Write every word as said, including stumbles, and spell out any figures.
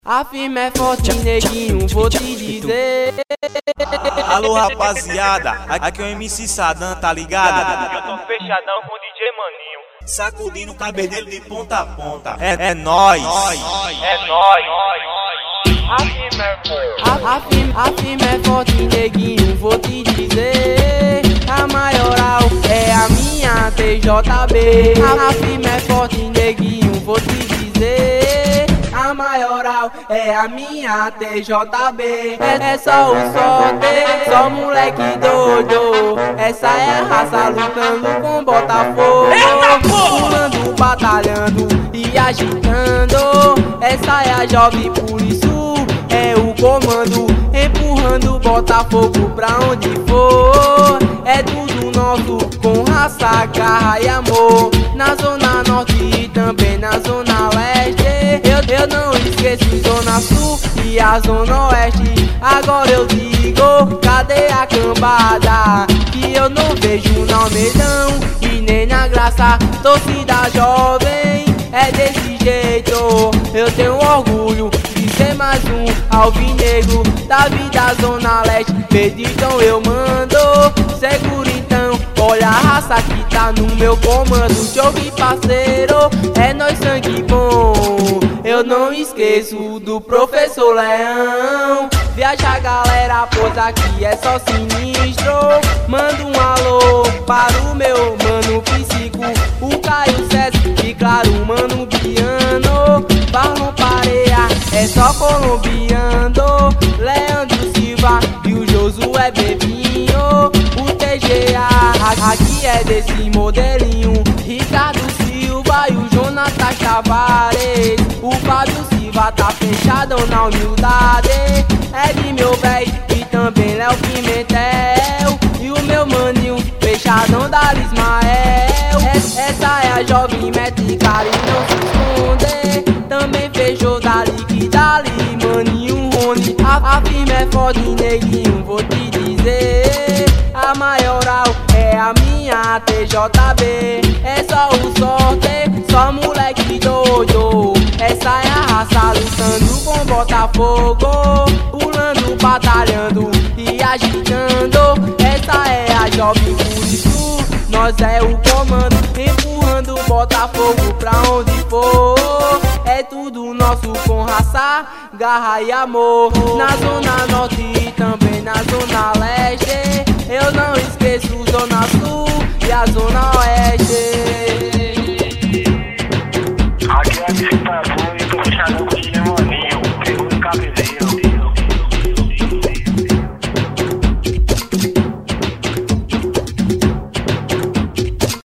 A firma é forte, neguinho, vou te dizer. Alô rapaziada, aqui é o M C Sadam, tá ligado? Eu tô fechadão com o D J Maninho, sacudindo o cabedelo de ponta a ponta. É, é nóis. É nóis. A firma é forte. A, a, firma, a firma é forte, neguinho, vou te dizer. A maioral é a minha T J B. A, a firma é forte, neguinho, vou te dizer. A maioral é a minha T J B. É, é só o sorte, só moleque doido. Essa é a raça lutando com Botafogo, pulando, batalhando e agitando. Essa é a jovem, por isso é o comando, empurrando Botafogo pra onde for. É tudo nosso, com raça, garra e amor. Na zona norte e também na zona leste. Eu, eu não esqueço zona sul e a zona oeste. Agora eu digo, cadê a cambada? Que eu não vejo no Almeidão e nem na Graça. Torcida jovem, é desse jeito. Eu tenho orgulho de ser mais um alvinegro da vida zona leste. Então eu mando, segura então, olha a raça que tá no meu comando. Choque parceiro, é nós sangue bom. Eu não esqueço do professor Leão. Viaja galera, pois aqui é só sinistro. Manda um alô para o meu mano Psico, o Caio César e claro o mano Biano. Barlon Pareia, é só colombiano. Leandro Silva e o Josué Bebinho. O T G A, aqui é desse modelinho. Ricardo Silva e o Jonathan Tavares. O Fábio Silva tá fechadão na humildade. É de meu véi e também Léo Pimentel. E o meu maninho fechadão da Ismael. Essa é a jovem mete cara e não se esconde. Também fechou dali que dali, maninho Rony. A, a firma é forte, neguinho, vou te dizer. A maioral é a minha T J B. É só o sorte, só moleque doido. Essa é a raça lutando com Botafogo, pulando, batalhando e agitando. Essa é a jovem, por isso nós é o comando, empurrando Botafogo pra onde for. É tudo nosso, com raça, garra e amor. Na zona norte e também na zona leste. Eu não esqueço zona sul e a zona oeste.